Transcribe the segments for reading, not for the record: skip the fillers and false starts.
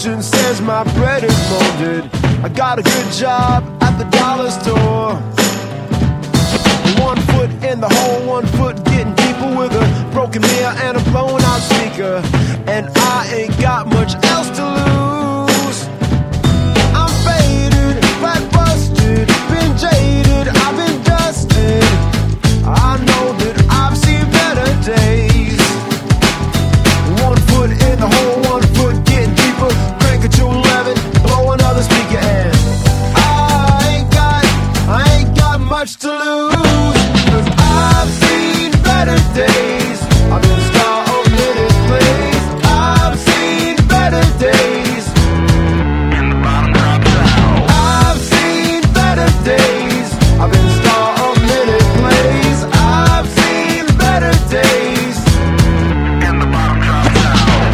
reputation says my bread is molded. I got a good job at the dollar store. 1 foot in the hole, 1 foot getting deeper with a broken mirror and a blown out speaker. And I ain't got much else to lose. I'm faded, back busted, been jaded, I've been dusted. I know that I've seen better days. 1 foot in the hole, 1 foot getting deeper, crank it to 11, blow another speaker, and I ain't got much to lose. 'Cause I've seen better days. I've been star of minute plays. I've seen better days. And the bottom drops out. I've seen better days. I've been star of minute plays. I've seen better days. And the bottom drops out.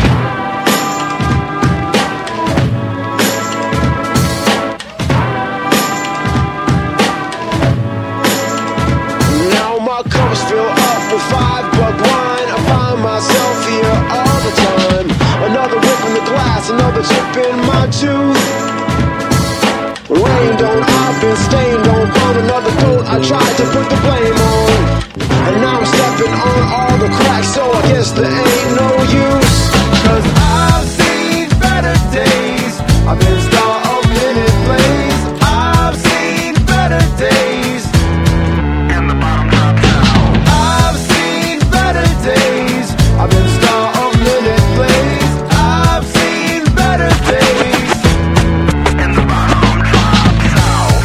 Now my cup's filled up with $5 wine. I find myself here all the time. Another rip in the glass, another chip in my tooth. Rained on, I've been stained on, found another coat I tried to put the blame on. And now I'm stepping on all the cracks, so I guess there ain't no use. 'Cause I've seen better days. I've been star of minute plays. I've seen better days. And the bottom drops out. I've seen better days. I've been star of minute plays. I've seen better days. And the bottom drops out.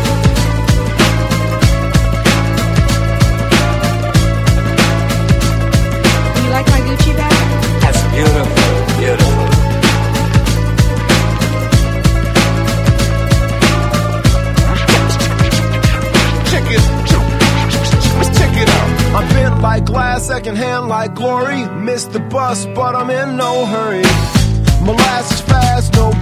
You like my Gucci bag? That's beautiful, beautiful. Check it out. I'm bent like glass, secondhand like glory. Missed the bus, but I'm in no hurry. Molasses fast, no